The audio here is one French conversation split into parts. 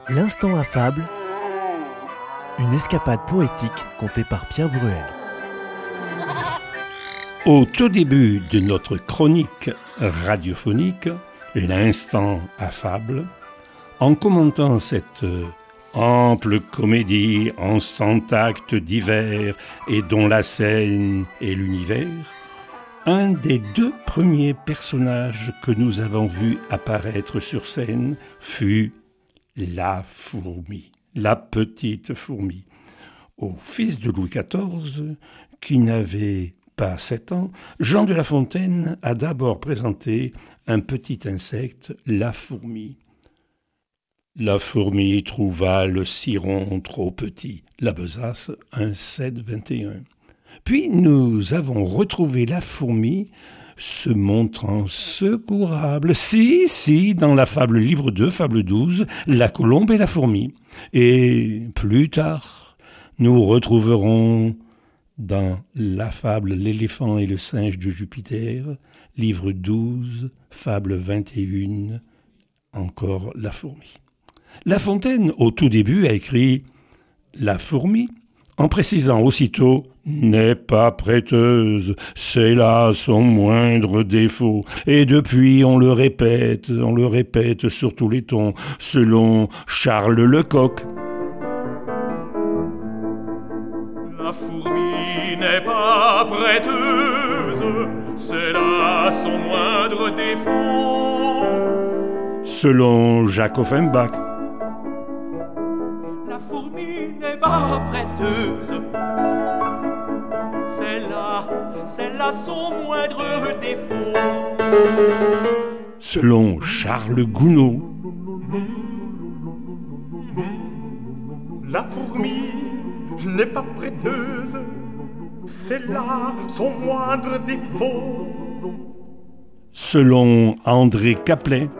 L'instant affable, une escapade poétique contée par Pierre Bruel. Au tout début de notre chronique radiophonique, l'instant affable, en commentant cette ample comédie en 100 actes divers et dont la scène est l'univers, un des deux premiers personnages que nous avons vus apparaître sur scène fut la fourmi, la petite fourmi. Au fils de Louis XIV, qui n'avait pas 7 ans, Jean de La Fontaine a d'abord présenté un petit insecte, la fourmi. La fourmi trouva le ciron trop petit, la besace 1,721. Puis nous avons retrouvé la fourmi se montrant secourable. Si, dans la fable livre 2, fable 12, la colombe et la fourmi. Et plus tard, nous retrouverons dans la fable l'éléphant et le singe de Jupiter, livre 12, fable 21, encore la fourmi. La Fontaine, au tout début, a écrit « La fourmi », en précisant aussitôt « n'est pas prêteuse, c'est là son moindre défaut ». Et depuis, on le répète sur tous les tons, selon Charles Lecoq. La fourmi n'est pas prêteuse, c'est là son moindre défaut. Selon Jacques Offenbach. La fourmi n'est pas prêteuse, c'est là son moindre défaut. Selon Charles Gounod. La fourmi n'est pas prêteuse, c'est là son moindre défaut. Selon André Caplet.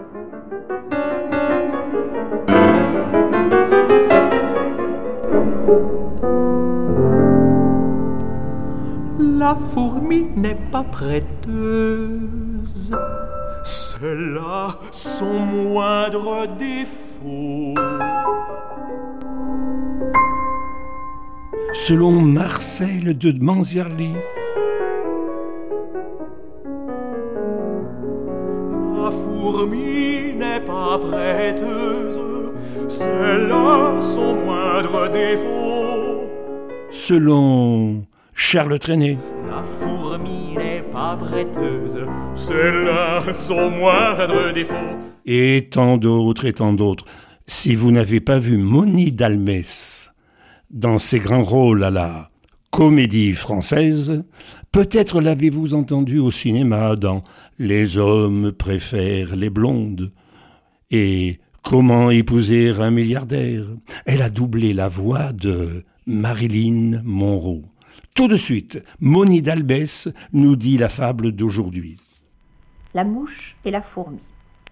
La fourmi n'est pas prêteuse, c'est là son moindre défaut. Selon Marcel de Manziarly. La fourmi n'est pas prêteuse, c'est là son moindre défaut. Selon Charles Trenet. La fourmi n'est pas prêteuse, c'est là son moindre défaut. Et tant d'autres. Si vous n'avez pas vu Monie Dalmès dans ses grands rôles à la Comédie Française, peut-être l'avez-vous entendu au cinéma dans Les hommes préfèrent les blondes et Comment épouser un milliardaire. Elle a doublé la voix de Marilyn Monroe. Tout de suite, Monie Dalbès nous dit la fable d'aujourd'hui. La mouche et la fourmi.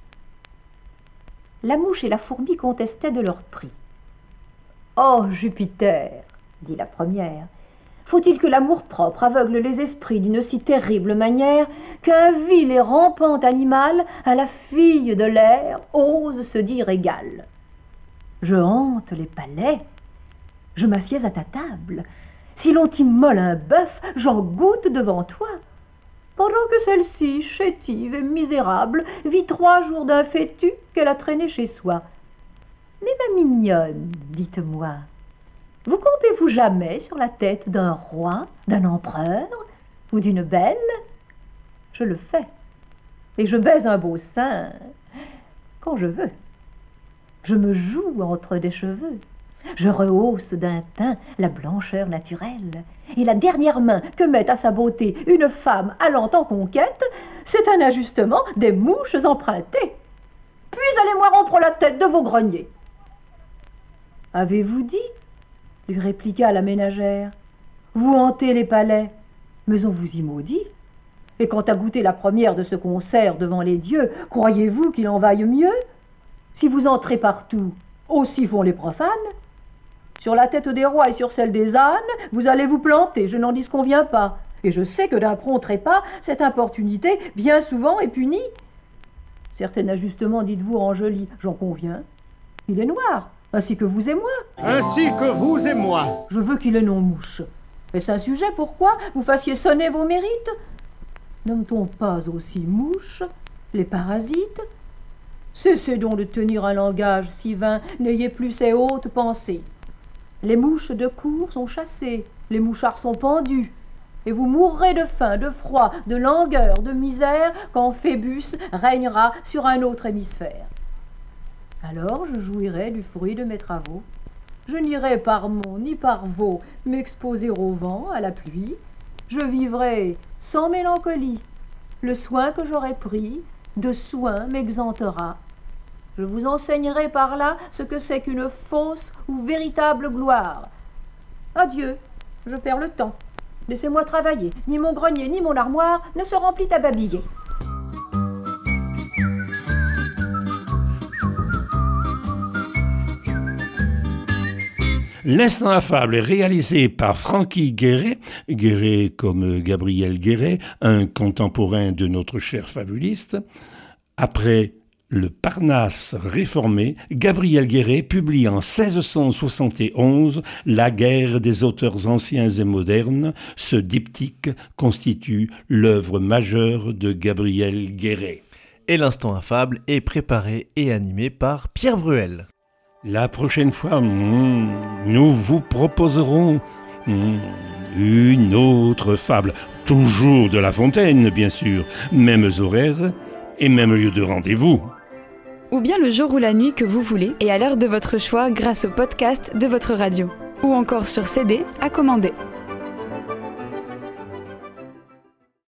La mouche et la fourmi contestaient de leur prix. « Oh, Jupiter !» dit la première. « Faut-il que l'amour-propre aveugle les esprits d'une si terrible manière qu'un vil et rampant animal à la fille de l'air ose se dire égal? Je hante les palais, je m'assieds à ta table. Si l'on t'immole un bœuf, j'en goûte devant toi. Pendant que celle-ci, chétive et misérable, vit 3 jours d'un fétu qu'elle a traîné chez soi. Mais ma mignonne, dites-moi, vous campez-vous jamais sur la tête d'un roi, d'un empereur ou d'une belle? Je le fais, et je baise un beau sein quand je veux. Je me joue entre des cheveux. Je rehausse d'un teint la blancheur naturelle. Et la dernière main que met à sa beauté une femme allant en conquête, c'est un ajustement des mouches empruntées. Puis allez-moi rompre la tête de vos greniers. Avez-vous dit, lui répliqua la ménagère, vous hantez les palais, mais on vous y maudit. Et quant à goûter la première de ce qu'on sert devant les dieux, croyez-vous qu'il en vaille mieux? Si vous entrez partout, aussi font les profanes. Sur la tête des rois et sur celle des ânes, vous allez vous planter, je n'en disconviens pas. Et je sais que d'un prompt trépas, cette importunité, bien souvent, est punie. Certain ajustement, dites-vous, en joli, j'en conviens. Il est noir, ainsi que vous et moi. Ainsi que vous et moi. Je veux qu'il ait nom mouche. Est-ce un sujet pourquoi vous fassiez sonner vos mérites? Nomme-t-on pas aussi mouche les parasites? Cessez donc de tenir un langage si vain, n'ayez plus ces hautes pensées. Les mouches de cour sont chassées, les mouchards sont pendus, et vous mourrez de faim, de froid, de langueur, de misère, quand Phébus régnera sur un autre hémisphère. Alors je jouirai du fruit de mes travaux. Je n'irai par mon ni par vos m'exposer au vent, à la pluie. Je vivrai sans mélancolie. Le soin que j'aurai pris, de soin m'exentera. Je vous enseignerai par là ce que c'est qu'une fausse ou véritable gloire. Adieu, je perds le temps. Laissez-moi travailler. Ni mon grenier, ni mon armoire ne se remplit à babiller. L'instant affable est réalisé par Francky Guéret, Guéret comme Gabriel Guéret, un contemporain de notre cher fabuliste. Après le Parnasse réformé, Gabriel Guéret publie en 1671 La guerre des auteurs anciens et modernes. Ce diptyque constitue l'œuvre majeure de Gabriel Guéret. Et l'instant affable est préparé et animé par Pierre Bruel. La prochaine fois, nous vous proposerons une autre fable. Toujours de La Fontaine, bien sûr. Mêmes horaires et même lieu de rendez-vous. Ou bien le jour ou la nuit que vous voulez et à l'heure de votre choix grâce au podcast de votre radio. Ou encore sur CD à commander.